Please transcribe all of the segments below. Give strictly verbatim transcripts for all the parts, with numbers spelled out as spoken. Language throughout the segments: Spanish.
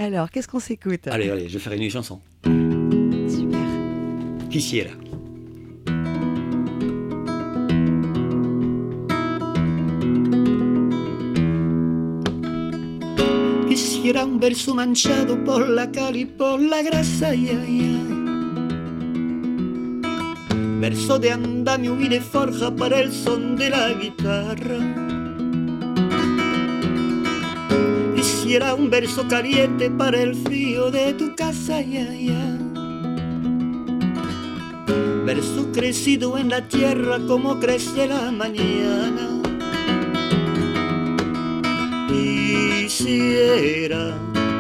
Alors, qu'est-ce qu'on s'écoute? Allez, allez, je vais faire une chanson. Super. Quisiera. Quisiera un verso manchado por la cal y por la grasa, ay, ay, ay. Verso de andamio y de forja para el son de la guitarra. Quisiera un verso caliente para el frío de tu casa, ay, ay, ay. Verso crecido en la tierra como crece la mañana. Quisiera,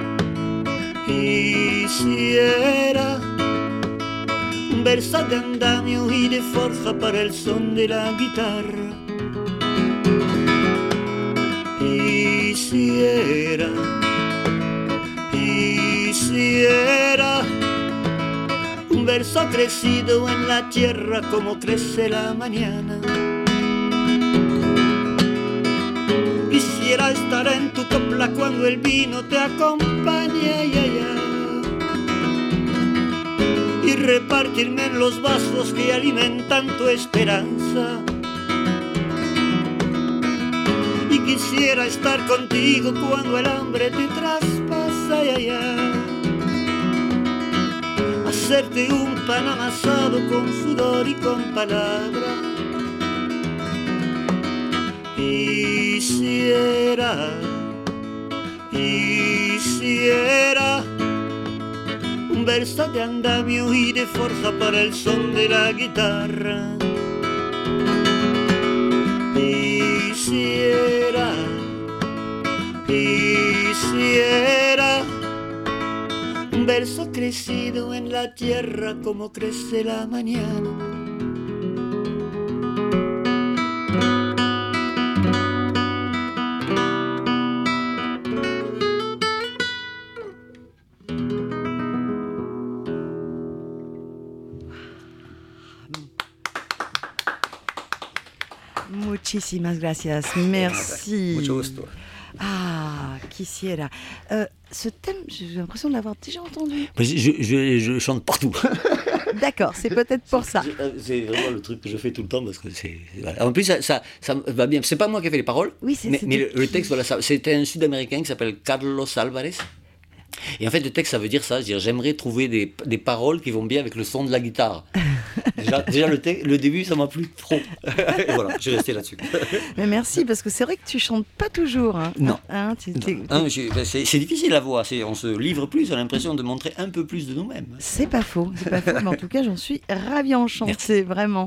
quisiera un verso de andamio y de forja para el son de la guitarra. Quisiera, quisiera un verso crecido en la tierra como crece la mañana. Quisiera estar en tu copla cuando el vino te acompañe, ay, ay, ay, y repartirme en los vasos que alimentan tu esperanza. Y quisiera estar contigo cuando el hambre te traspasa, ay, ay, ay, hacerte un pan amasado con sudor y con palabras. Quisiera, quisiera un verso de andamio y de forja para el son de la guitarra. Quisiera, quisiera un verso crecido en la tierra como crece la mañana. Muchísimas gracias, merci. Mucho gusto. Ah, quisiera. Euh, ce thème, j'ai l'impression de l'avoir déjà entendu. Je, je, je chante partout. D'accord, c'est peut-être pour ça. C'est vraiment le truc que je fais tout le temps parce que c'est. Voilà. En plus, ça, ça, ça va bien. C'est pas moi qui ai fait les paroles, oui, c'est, mais, mais le, le texte, voilà, ça, c'était un Sud-Américain qui s'appelle Carlos Álvarez. Et en fait, le texte, ça veut dire ça, c'est-à-dire j'aimerais trouver des, des paroles qui vont bien avec le son de la guitare. Déjà, déjà le, te- le début, ça m'a plu trop. Et voilà, je suis resté là-dessus. Mais merci, parce que c'est vrai que tu chantes pas toujours. Hein. Non. Hein, tu, non. Hein, c'est, c'est, c'est difficile la voix, c'est, on se livre plus, on a l'impression de montrer un peu plus de nous-mêmes. C'est pas faux, c'est pas faux, mais en tout cas, j'en suis ravie enchantée, merci. Vraiment.